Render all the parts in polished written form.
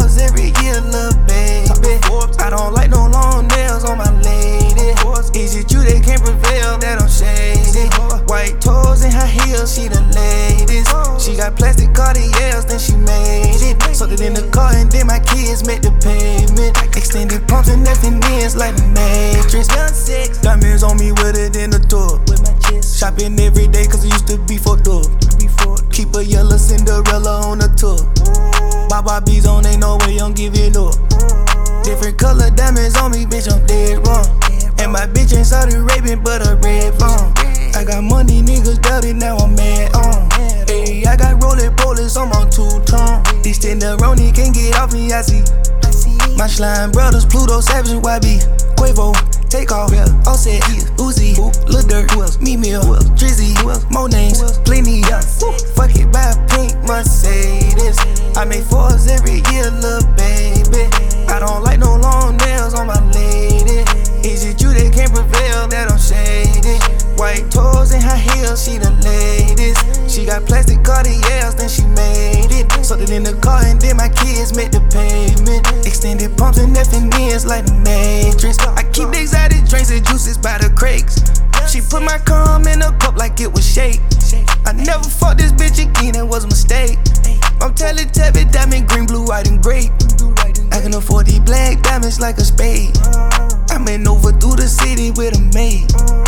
Forbes every year, little baby. I don't like no long nails on my lady. Is it you that can't prevail, that I'm shady? White toes and high heels, she the latest. She got plastic Cartiers, then she made it. Sold it in the car and then my kids made the payment. Extended pumps and nothing ends like the Matrix. Diamonds on me wetter than the tour. Shopping every day cause it used to be for dope. Keep a yellow Cinderella on the tour. Baba B's on, ain't no way I'm giving up. Different color diamonds on me, bitch, I'm dead wrong. And my bitch ain't Saudi Arabian, but a red phone. I got money, niggas doubted, now I'm mad on. Ayy, I got rolling bullets, I'm on two-tone. These tenderoni can't get off me, I see. My slime brothers, Pluto, Savage, YB, Quavo, take off, Offset, Uzi, Lil Durk, Me Mill, Drizzy, more names, plenty. Fuck it, buy a pink Mercedes. I make Forbes every year, little baby. I don't like no long nails on my lady. Is it you that can't prevail, that I'm shady? White toes and high heels, she the latest. She got plastic Cartiers, then she made it. Sold it in the car and then my kids made the payment. Extended pumps and nothing ends like the Matrix. I keep the exotic drinks and juices by the crates. She put my cum in a cup like it was shake. I never fucked this bitch again, it was a mistake. I'm telling Tebbit, diamond, green, blue, white, and gray. I can afford these black diamonds like a spade. I'm in over through the city with a maid.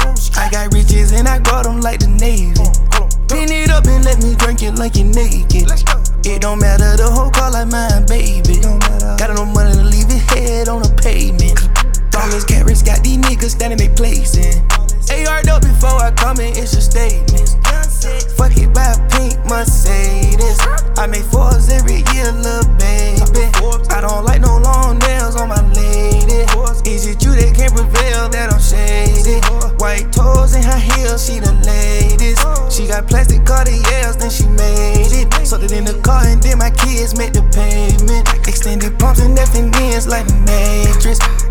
I got riches and I got them like the Navy. Pin it up and let me drink it like you're naked. It don't matter, the whole car like mine, baby. Got no money to leave it head on the pavement. Flawless carrots got these niggas standing they placing. AR'd up before I come in, it's a statement. Fuck it, buy a pink Mercedes. I make Forbes every year, little baby. I don't like no long nails on my lady. Is it you that can't prevail, that I'm shady? White toes and high heels, she the latest. She got plastic Cartiers, then she made it. Sold it in the car and then my kids made the payment. Extended pumps and nothing ends like the Matrix.